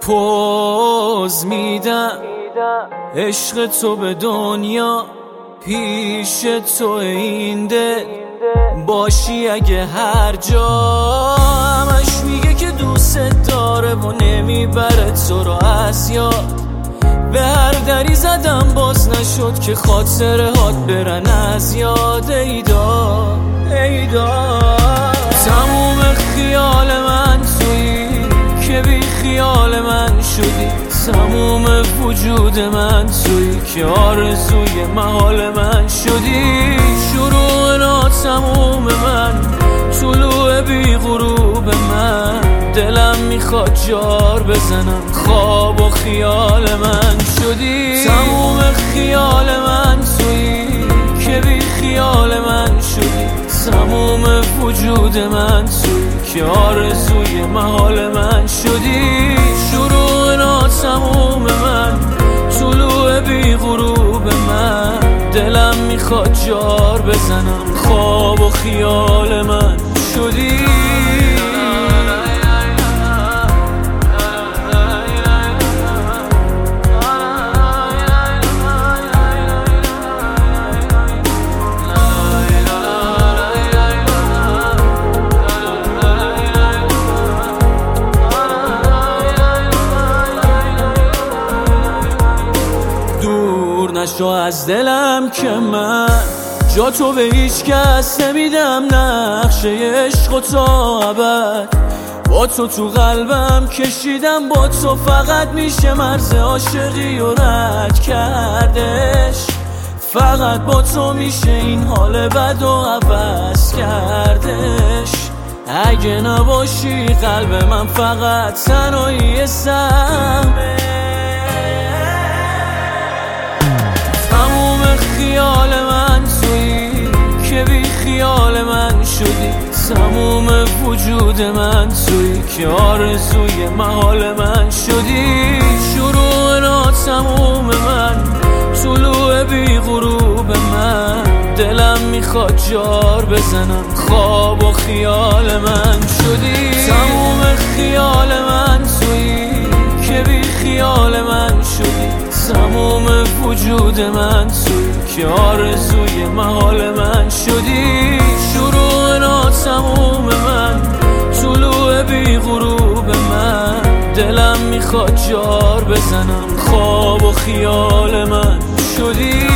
پوز میدم عشق تو به دنیا، پیش تو این دل باشی اگه هر جا. همش میگه که دوست داره و نمیبره تو رو از یاد. به هر دری زدم باز نشد که خاطرهات برن از یاد. ایدا تموم خیال من تویی که بی خیال من شدی. تموم وجود من تویی که آرزوی محال من شدی. شروع ناتموم من، طلوع بی غروب من. دلم میخواد جار بزنم، خواب و خیال من شدی. تموم خیال من تویی که بی خیال من شدی. تموم وجود من تویی که آرزوی محال من شدی. شروع ناتموم من، طلوع بی غروب من. دلم میخواد جار بزنم، خواب و خیال من شدی. نشو از دلم که من جا تو به هیچ کس نمیدم. نقشه عشق و تا ابد با تو تو قلبم کشیدم. با تو فقط میشه مرز عاشقی و رد کردش. فقط با تو میشه این حال بد و عوض کردش. اگه نباشی قلب من فقط تنهایی سهمه. خیال من تویی که بی خیال من شدی. تموم وجود من تویی که آرزوی محال من شدی. شروع ناتموم من، طلوع بی غروب من. دلم میخواد جار بزنم، خواب و خیال من شدی. تموم خیال من تویی که بی خیال من شدی. تموم وجود من تویی که آرزوی محال من شدی. شروع ناتموم من، طلوع بی غروب من. دلم میخواد جار بزنم، خواب و خیال من شدی.